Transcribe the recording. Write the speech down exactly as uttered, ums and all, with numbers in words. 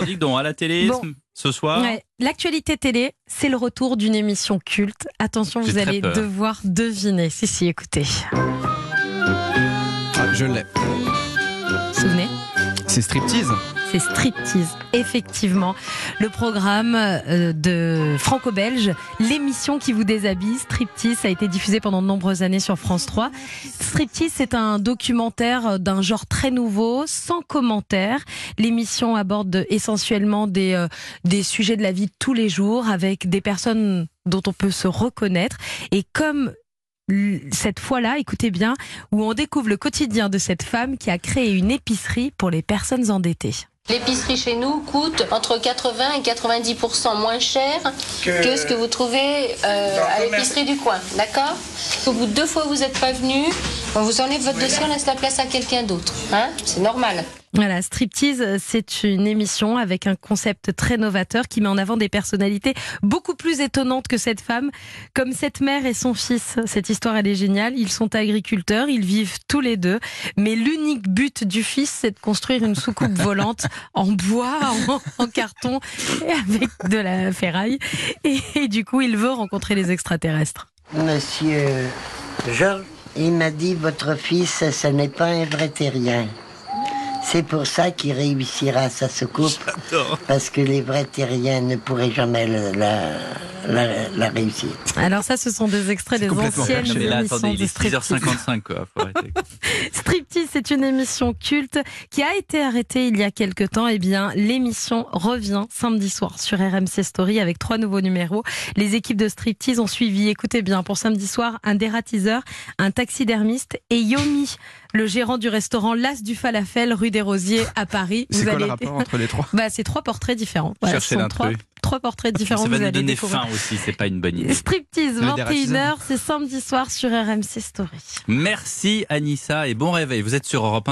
Alors dis donc, à la télé Bon. ce soir. Ouais, l'actualité télé, c'est le retour d'une émission culte. Attention, J'ai vous très allez peur. devoir deviner. Si, si, écoutez. Ah, je l'ai. Vous vous souvenez ? C'est Striptease. C'est Striptease, effectivement. Le programme euh, de franco-belge, l'émission qui vous déshabille, Striptease, ça a été diffusé pendant de nombreuses années sur France trois. Striptease, c'est un documentaire d'un genre très nouveau, sans commentaire. L'émission aborde essentiellement des, euh, des sujets de la vie de tous les jours, avec des personnes dont on peut se reconnaître. Et comme cette fois-là, écoutez bien, où on découvre le quotidien de cette femme qui a créé une épicerie pour les personnes endettées. L'épicerie chez nous coûte entre quatre-vingts et quatre-vingt-dix pour cent moins cher que, que ce que vous trouvez euh, à l'épicerie du coin, d'accord ? Au bout de deux fois vous n'êtes pas venu, on vous enlève votre dossier, on laisse la place à quelqu'un d'autre. Hein ? C'est normal. Voilà, Striptease, c'est une émission avec un concept très novateur qui met en avant des personnalités beaucoup plus étonnantes que cette femme, comme cette mère et son fils. Cette histoire, elle est géniale. Ils sont agriculteurs, ils vivent tous les deux, mais l'unique but du fils, c'est de construire une soucoupe volante en bois, en, en carton, et avec de la ferraille. Et, et du coup, il veut rencontrer les extraterrestres. Monsieur Georges, il m'a dit votre fils, ce n'est pas un vrai terrien. C'est pour ça qu'il réussira sa soucoupe, parce que les vrais terriens ne pourraient jamais le- la, la, la réussir. Alors ça, ce sont des extraits C'est des complètement anciennes perché. Mais là, émissions attendez, il de est six heures Striptease. cinquante-cinq, quoi. Faut arrêter. Striptease, c'est une émission culte qui a été arrêtée il y a quelque temps. Eh bien, l'émission revient samedi soir sur R M C Story avec trois nouveaux numéros. Les équipes de Striptease ont suivi, écoutez bien, pour samedi soir, un dératiseur, un taxidermiste et Yomi, le gérant du restaurant L'As du Falafel, rue des Rosiers à Paris. C'est Vous quoi allez- le rapport entre les trois? Bah, c'est trois portraits différents. Voilà, Cherchez ce sont trois, l'intrus. trois portraits différents. Ça va vous nous allez donner découvrir. faim aussi, c'est pas une bonne idée. Striptease, Le vingt et une dératiseur. heures, c'est samedi soir sur R M C Story. Merci Anissa et bon réveil. Vous êtes sur Europe un.